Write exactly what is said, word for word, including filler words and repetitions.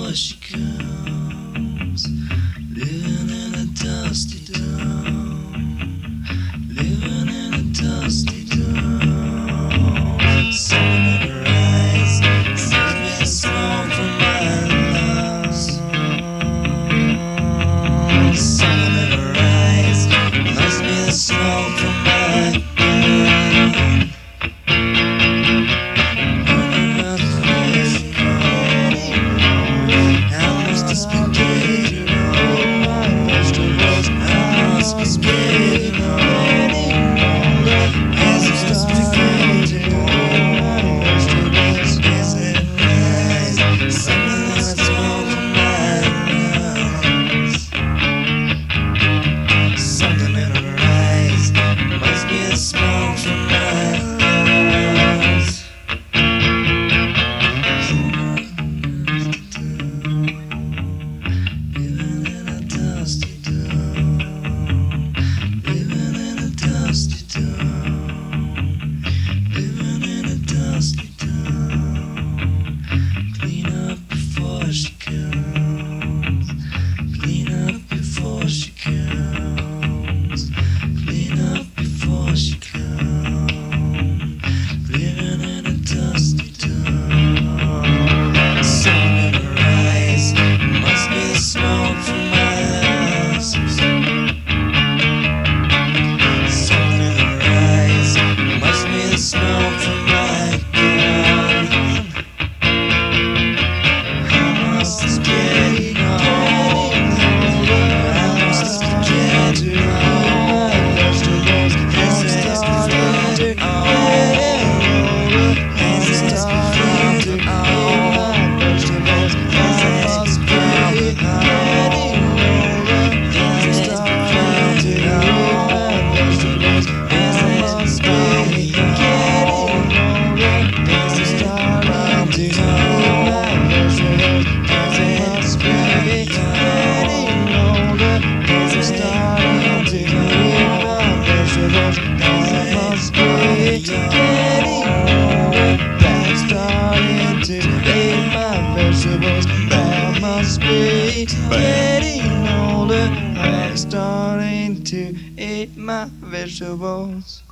before she comes. Living in a dusty town, living in a dusty town. Sun in her eyes, sees me the smoke from my lungs. Sun in her eyes, must be the smoke from my Getting older, I'm starting to eat my vegetables.